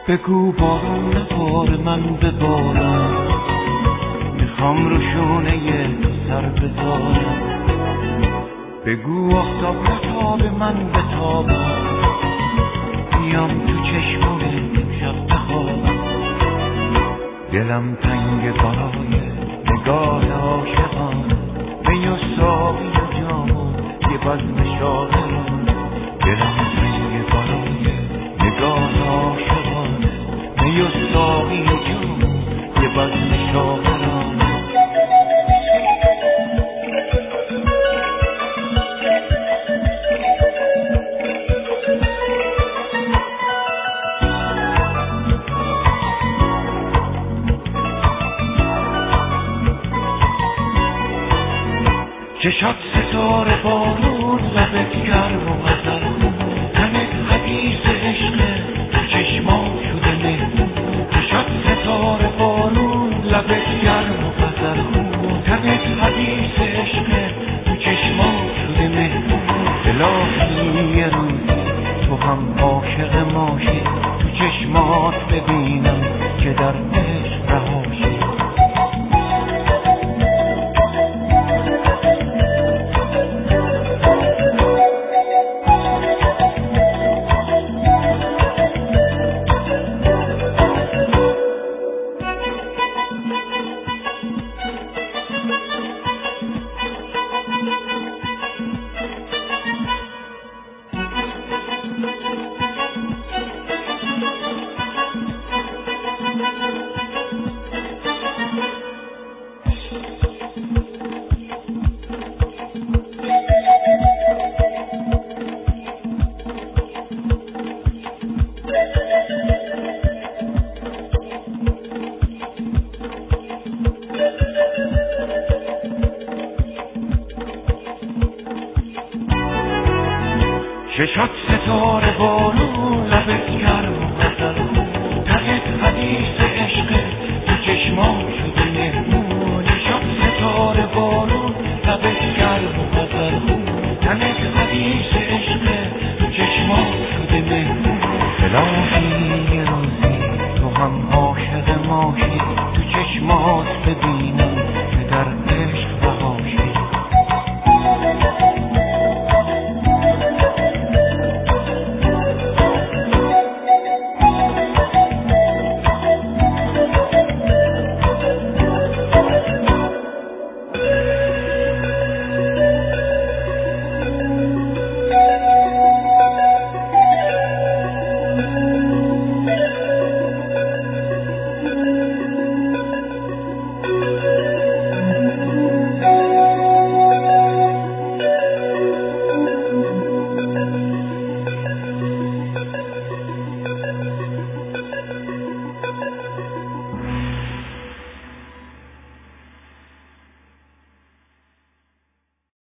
بگو بارون بار من ببارم، میخوام رو شونه تو سر بذارم. بگو آفتاب نتاب من بتابم، بیام تو چشمونه شب بخوابم. دلم تنگ برای نگاه عاشقان، می و ساقی و جام و یه بزم شاعران. دلم تنگ برای نگاه عاشقان، می و ساقی و جام و یه بزم شاعران. چشات ستاره بارون، لبت گرم و غزل خون، تنت حدیث عشقه تو چشمام شده مهمون. چشات ستاره بارون، لبت گرم و غزل خون، تنت حدیث عشقه تو چشمام شده مهمون. الهی یه روزی تو هم عاشق ماشی، تو چشمات ببینم که در عشق رهاشی. چشات ستاره بارون، لبت گرم و غزل خون، تنت حدیث عشقه تو چشمام شده مهمون. چشات ستاره بارون، لبت گرم و غزل خون، تنت حدیث عشقه تو چشمام شده مهمون. الهی یه روزی تو هم عاشق ماشی، تو چشمات ببینم